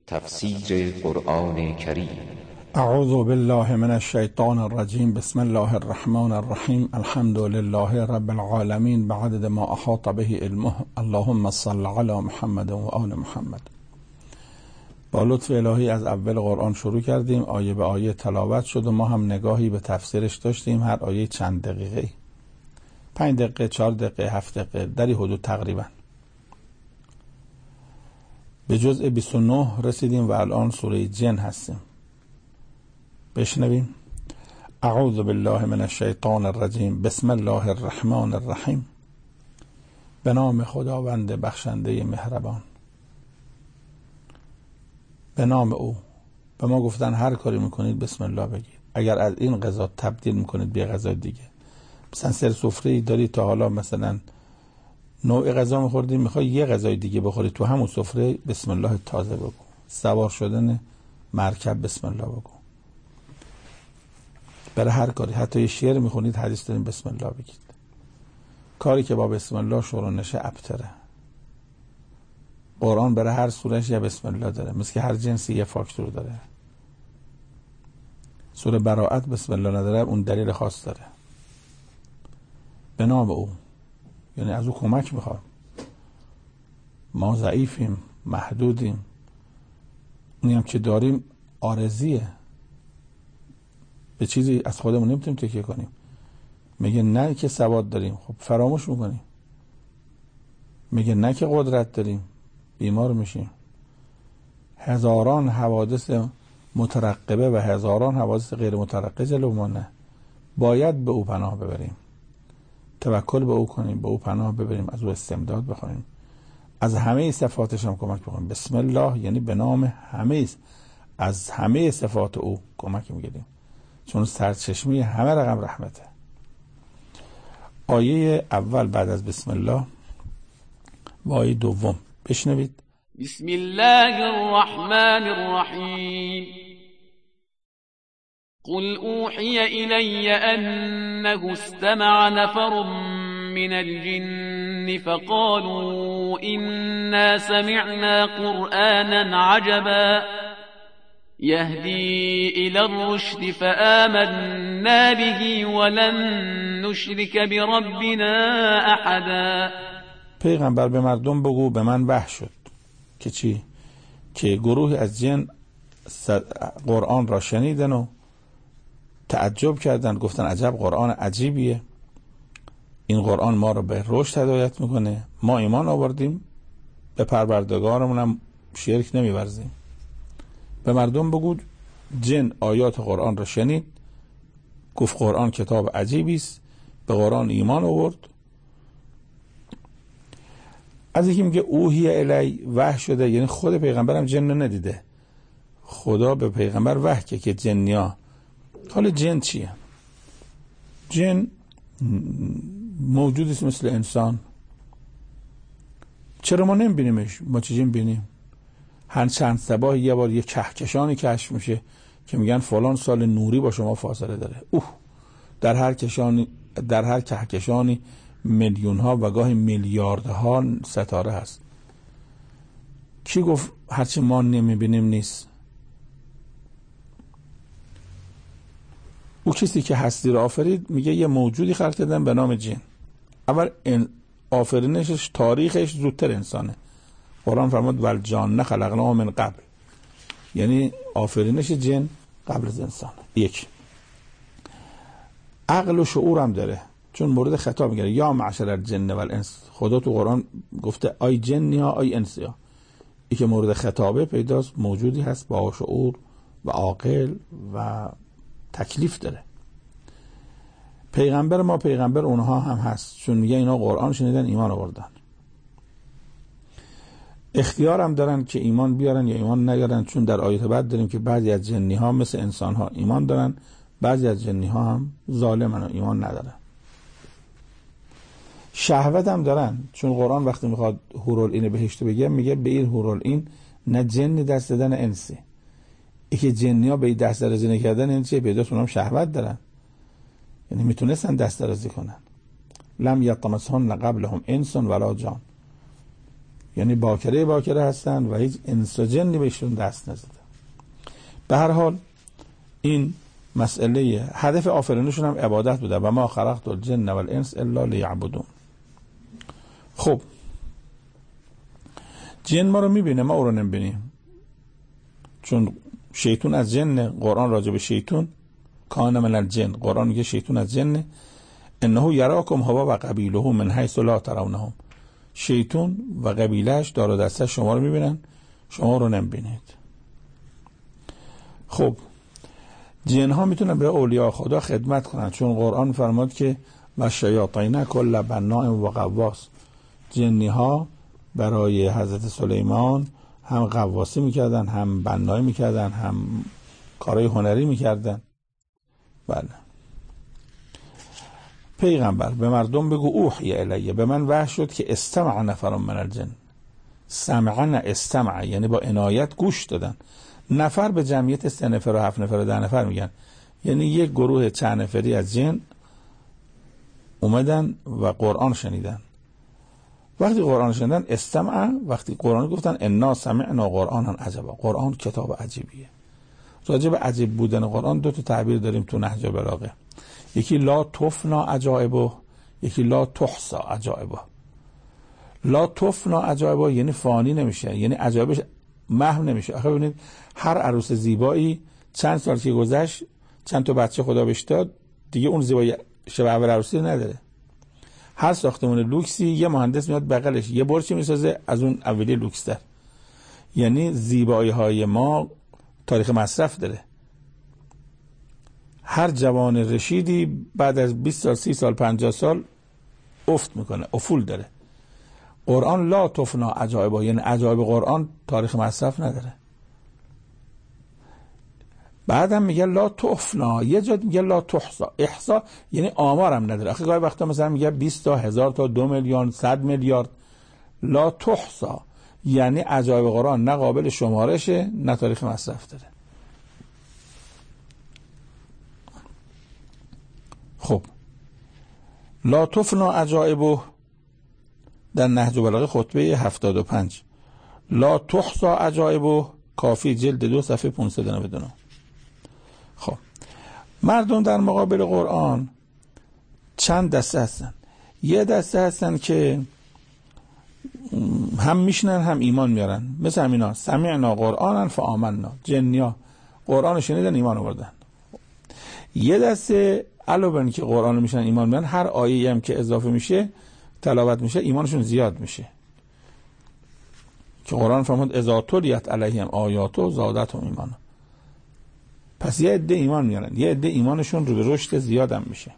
تفسیر قرآن کریم. اعوذ بالله من الشیطان الرجیم. بسم الله الرحمن الرحیم. الحمد لله رب العالمین بعدد ما احاط به علمه. اللهم صل علی محمد و آل محمد. با لطف الهی از اول قرآن شروع کردیم، آیه به آیه تلاوت شد و ما هم نگاهی به تفسیرش داشتیم. هر آیه چند دقیقه، 5 دقیقه، 4 دقیقه، 7 دقیقه، در این حدود تقریبا. به جزء 29 رسیدیم و الان سوره جن هستیم. بشنویم. اعوذ بالله من الشیطان الرجیم. بسم الله الرحمن الرحیم. به نام خداوند بخشنده مهربان. به نام او. به ما گفتن هر کاری میکنید بسم الله بگید. اگر از این غذا تبدیل میکنید به غذا دیگه، مثلا سر سفره داری تا حالا مثلا نوع غذا میخوردی، میخوای یه غذای دیگه بخوری، تو همون سفره بسم الله تازه بگو. سوار شدن مرکب بسم الله بگو. برای هر کاری، حتی یه شعر میخونید حدیث داریم بسم الله بگید. کاری که با بسم الله شروع نشه ابتره. قرآن برای هر سورهش یه بسم الله داره، مثل که هر جنسی یه فاکتور داره. سوره براءت بسم الله نداره، اون دلیل خاص داره. به نام او، یعنی از او کمک میخوام. ما ضعیفیم، محدودیم، اونی هم که داریم عارضیه، به چیزی از خودمون نمیتونیم تکیه کنیم. میگه نه که سواد داریم، خب فراموش میکنیم. میگه نه که قدرت داریم، بیمار میشیم. هزاران حوادث مترقبه و هزاران حوادث غیر مترقبه جلو ما، نه، باید به او پناه ببریم، توکل به او کنیم، به او پناه ببریم، از او استمداد بخوایم، از همه صفاتش هم کمک بخوایم. بسم الله یعنی به نام همه، از همه صفات او کمک میگیریم، چون سرچشمه همه رقم رحمته. آیه اول بعد از بسم الله و آیه دوم بشنوید. بسم الله الرحمن الرحیم. قل اوحی الی انه استمع نفر من الجن فقالوا إنا سمعنا قرآنا عجبا يهدي إلى الرشد فآمنا به ولن نشرك بربنا أحدا. پیغمبر به مردم بگو به من وحی شد که چی؟ که گروه از جن قرآن را شنیدن و تعجب کردن، گفتن عجب قرآن عجیبیه، این قرآن ما رو به رشد هدایت میکنه، ما ایمان آوردیم، به پروردگارمون هم شرک نمیورزیم. به مردم بگو جن آیات قرآن را شنید، گفت قرآن کتاب عجیبی است، به قرآن ایمان آورد. از اینکه میگه اوحی الی وحی شده، یعنی خود پیغمبرم جن رو ندیده، خدا به پیغمبر وحی که جنیا. حالا جن چیه؟ جن موجودی است مثل انسان. چرا ما نمیبینیمش؟ ما چه جن بینیم؟ هر چند صبح یه بار یه کهکشانی کشف میشه که میگن فلان سال نوری با شما فاصله داره. در هر کهکشانی میلیون ها و گاهی میلیاردها ستاره هست. کی گفت هرچی ما نمیبینیم نیست؟ او کسی که هستی را آفرید میگه یه موجودی خلق کردن به نام جن. اول آفرینشش، تاریخش زودتر انسانه. قرآن فرمود والجان خلقناه من قبل، یعنی آفرینش جن قبل از انسان. یک، عقل و شعور هم داره، چون مورد خطاب میگه یا معشر الجن والانس. خدا تو قرآن گفته آی جنی ها آی انسی ها. این که مورد خطابه پیداست، موجودی هست با شعور و عاقل و تکلیف داره. پیغمبر ما پیغمبر اونها هم هست، چون میگه اینا قرآن شنیدن ایمان آوردن. اختیار هم دارن که ایمان بیارن یا ایمان نیارن، چون در آیات بعد داریم که بعضی از جنی ها مثل انسان ها ایمان دارن، بعضی از جنی ها هم ظالمن و ایمان ندارن. شهوت هم دارن، چون قرآن وقتی میخواد حورالعین بهشت بگه میگه به این حورالعین نه جنی دست دادن نه انسی. ای که جنی ها به این دست درازی نکردن انسی پیداست اونم شهوت دارن، یعنی میتونستن دست درازی کنن. لم یطمسهن قبلهم انس ولا جان، یعنی باکره هستن و هیچ انس و جنی بهشون دست نزده. به هر حال این مسئله هدف آفرینشون هم عبادت بوده و ما خلقت الجن و الانس الا لیعبدون. خب جن ما رو میبینه، ما او رو نمیبینیم، چون شیطون از جن. قرآن راجع به شیطون کان من الجن، قرآن میگه شیطون از جن، انه یراکم هو و قبیله من حیث لا ترونهم. شیطون و قبیلهش دار و دسته شما رو میبینن، شما رو نمیبینید. خب جن ها میتونن به اولیاء خدا خدمت کنن، چون قرآن فرمود که و شیاطین کل بناء و غواص. جنی ها برای حضرت سلیمان هم غواصی میکردن، هم بنایی میکردن، هم کارهای هنری میکردن. بله. پیغمبر به مردم بگو اوحی الیه، به من وحی شد که استمع نفر من الجن. سمعن استمع یعنی با عنایت گوش دادن. نفر به جمعیت 3 نفر و 7 نفر و 10 نفر میگن، یعنی یک گروه چند نفری از جن اومدن و قرآن شنیدن. وقتی قرآن شنیدن استمع، وقتی قرآن گفتن انا سمعنا قرآنا عجبا، قرآن کتاب عجیبیه. راجع به عجیب بودن قرآن 2 تعبیر داریم تو نهج بلاغه، یکی لا تفنا عجائبه، یکی لا تحصا عجائبه. لا تفنا عجائبه یعنی فانی نمیشه، یعنی عجایبش محو نمیشه. آخه ببینید هر عروس زیبایی چند سال که گذشت، چند تا بچه خدا بهش داد، دیگه اون زیبایی شبیه اول عروسی نداره. هر ساختمان لوکسی یه مهندس میاد بغلش یه برج میسازه از اون اولی لوکس تر. یعنی زیبایی های ما تاریخ مصرف داره. هر جوان رشیدی بعد از 20 سال 30 سال 50 سال افت میکنه، افول داره. قرآن لا تفنا عجایبه یعنی عجایب قرآن تاریخ مصرف نداره. بعدم میگه لا تفنا، یه جا میگه لا تحصا. احصا یعنی آمارم نداره. آخه گاهی وقتا مثلا میگه 20 تا 1000 تا 2 میلیون 100 میلیارد. لا تحصا یعنی عجایب قرآن نه قابل شمارشه نه تاریخ مصرف داره. خب لا تفنا عجایبه در نهج بلاغه خطبه 75. لا تحصا عجایبه کافی جلد 2 صفحه 599. خب مردم در مقابل قرآن چند دسته هستن. یه دسته هستن که هم میشنن هم ایمان میارن، مثل همینا سمعنا قرآنا فآمنا. جنیا قرآن شنیدن ایمان آوردن. یه دسته علاوه که قرآن میشنن ایمان میارن، هر آیه‌ای هم که اضافه میشه تلاوت میشه ایمانشون زیاد میشه، که قرآن فرمود اذا تلیت علیهم آیاتو زادتهم ایمانا. پس یه عده ایمان میارن، یه عده ایمانشون رو به رشد زیادم میشه.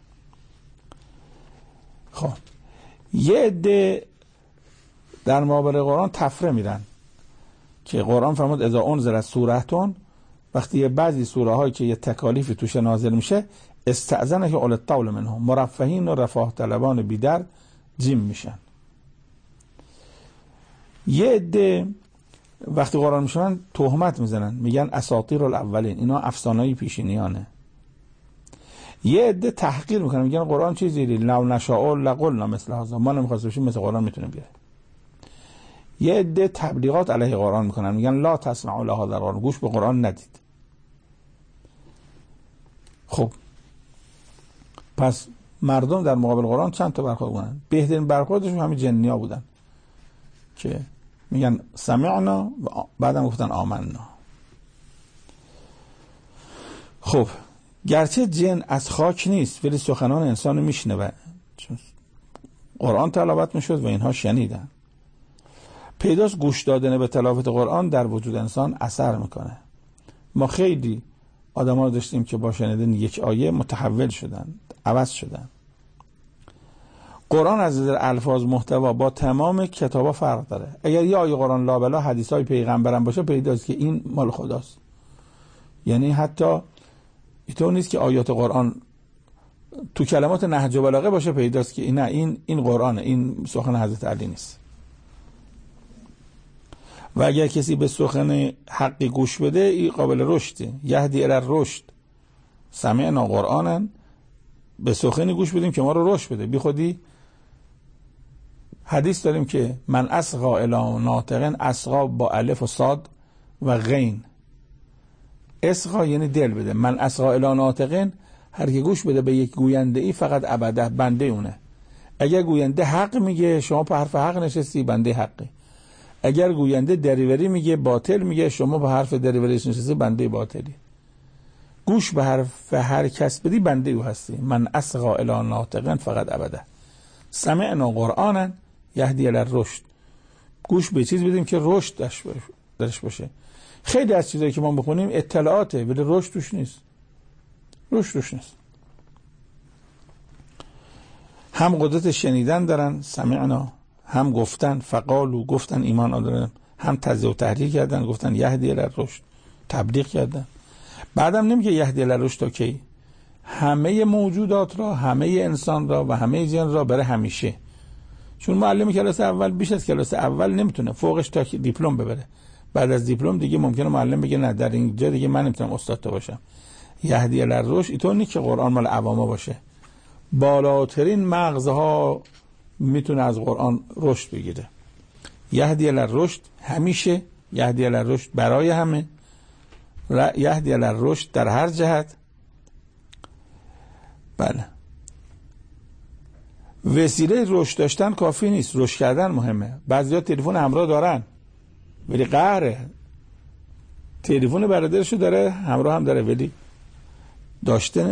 خب یه عده در مقابل قرآن تفره میرن، که قرآن فرمود اذا انزلت سوره‌تون، وقتی یه بعضی سوره هایی که یه تکالیفی توش نازل میشه استأذنه اول الطول منهم، مرفهین و رفاه طلبان بیدر جیم میشن. یه عده وقتی قرآن میشنن تهمت میزنن، میگن اساطیر الاولین، اینا افسانه‌ای پیشینیانه. یه عده تحقیر میکنن، میگن قرآن چیزی لو نشاء لقلنا مثل هذا، ما نمیخواست بشیم مثل قرآن میتونیم بیاره. یه عده تبلیغات علیه قرآن میکنن، میگن لا تسمعوا لهذا القرآن، گوش به قرآن ندید. خب پس مردم در مقابل قرآن چند تا برخورد کنن. بهترین برخوردشون همین جنیا بودن که میگن سمعنا و بعدم گفتن آمنا. خب گرچه جن از خاک نیست ولی سخنان انسان میشنوه، چون قرآن تلاوت میشد و اینها شنیدن. پیداست گوش دادن به تلاوت قرآن در وجود انسان اثر میکنه. ما خیلی آدم ها داشتیم که با شنیدن یک آیه متحول شدن، عوض شدن. قرآن از نظر الفاظ محتوا با تمام کتابا فرق داره. اگر یه آیه قرآن لابلا حدیث های پیغمبرم باشه پیداست که این مال خداست. یعنی حتی اینطور نیست که آیات قرآن تو کلمات نهج و بلاغه باشه پیداست که این قرآنه، این سخن حضرت علی نیست. و اگر کسی به سخن حقی گوش بده این قابل رشده، یهدی الی الرشد. سمعنا قرآنا، به سخنی گوش بدیم که ما رو رشد بده. بی خودی حدیث داریم که من اصغا الی ناطقن، اصغا با الف و صاد و غین، اصغا یعنی دل بده. من اصغا الی ناطقن، هر کی گوش بده به یک گوینده ای فقط ابدا بنده اونه. اگر گوینده حق میگه شما په حرف حق نشستی، بنده حقی. اگر گوینده دریوری میگه، باطل میگه، شما به حرف دریوری نشستی، بنده باطلی. گوش به حرف هر کس بدی بنده او هستی. من اصغا الی ناطقن فقط ابدا. سمعنا قرآنا یهدی الی الرشد. گوش به چیز بدیم که رشد درش باشه. خیلی از چیزایی که ما بخونیم اطلاعاته ولی رشد توش نیست. رشد توش نیست. هم قدرت شنیدن دارن سمعنا، هم گفتن فقالو گفتن ایمان آوردن، هم تزیع و تحریک کردن گفتن یهدی الی الرشد، تبلیغ کردن. بعدم نمیگه یهدی الی الرشد تا کی؟ همه موجودات را، همه انسان را و همه جن را برای همیشه. چون معلم کلاس اول بیش از کلاس اول نمیتونه، فوقش تا دیپلم ببره. بعد از دیپلم دیگه ممکنه معلم بگه نه در اینجا دیگه من نمیتونم استاد تو باشم. یهدی الی الرشد اینطور نیست که قرآن مال عواما باشه. بالاترین مغزها میتونه از قرآن رشد بگیره. یهدی الی الرشد همیشه، یهدی الی الرشد برای همه، یهدی الی الرشد در هر جهت. بله. وسیله رشد داشتن کافی نیست، رشد کردن مهمه. بعضیا تلفن همراه دارن ولی قهره. تلفن برادرشو داره، همراه هم داره، ولی داشتن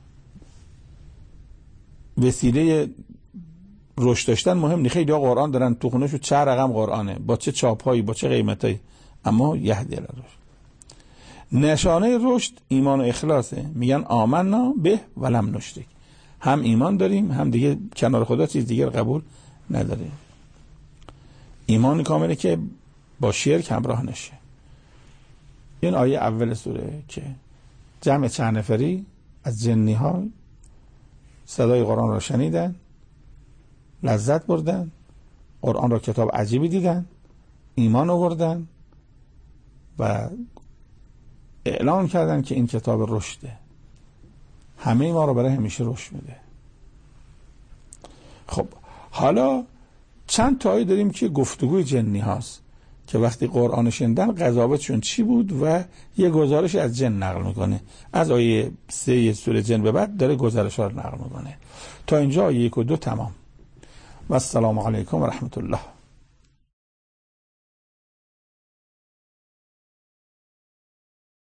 وسیله رشد داشتن مهم نیست. خیلی قرآن دارن تو خونه‌شو چه رقم قرآنه، با چه چاپ‌هایی، با چه قیمتایی، اما یهدی الی الرشد. نشانه رشد ایمان و اخلاصه. میگن آمنا به ولم نشرک. هم ایمان داریم هم دیگه کنار خدا چیز دیگر قبول نداریم. ایمان کامله که با شرک همراه نشه. این آیه اول سوره که جمع چند نفری از جنی ها صدای قرآن را شنیدن، لذت بردن، قرآن را کتاب عجیبی دیدن، ایمان آوردن و اعلان کردن که این کتاب رشده، همه ما رو برای همیشه رشد میده. خب حالا چند تایی داریم که گفتگوی جنی هاست که وقتی قرآن شنیدن قضاوتشون چی بود و یه گزارش از جن نقل میکنه. از آیه 3 سوره جن به بعد داره گزارش ها رو نقل میکنه. تا اینجا آیه 1 و 2 تمام. و السلام علیکم و رحمت الله.